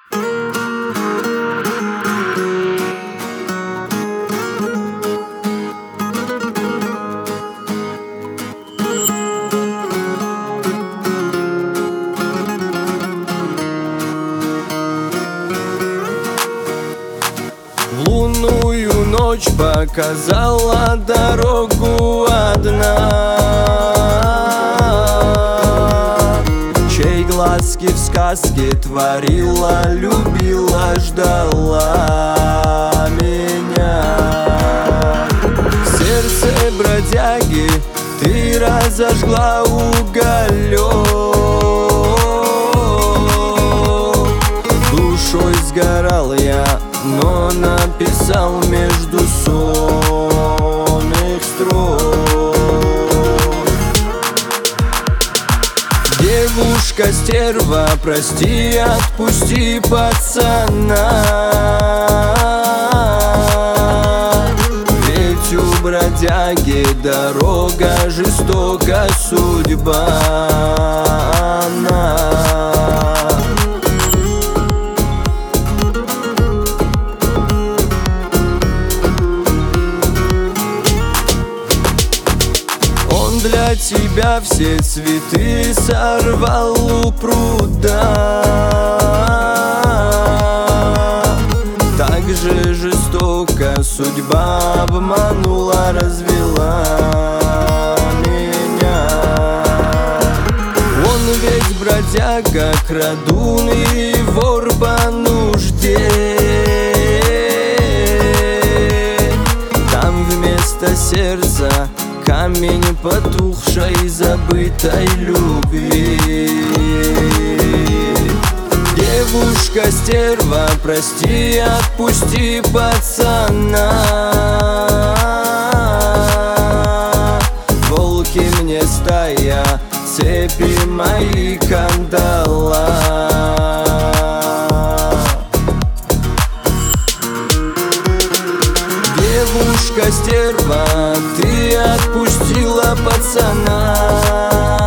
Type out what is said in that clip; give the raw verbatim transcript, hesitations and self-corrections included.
В лунную ночь показала дорогу одна, чей глазки в сказке творила, любила, ждала меня. В сердце бродяги ты разожгла уголек, душой сгорал я, но написал между сонных строк. Девушка-стерва, прости, отпусти пацана, ведь у бродяги дорога жестока, судьба она. Для тебя все цветы сорвал у пруда, так же жестоко судьба обманула, развела меня. Он ведь бродяга, крадун и вор по нужде, там вместо сердца камень потухшей забытой любви. Девушка-стерва, прости, отпусти пацана, волки мне стая, цепи мои кандала. Девушка-стерва, ты отпустила пацана.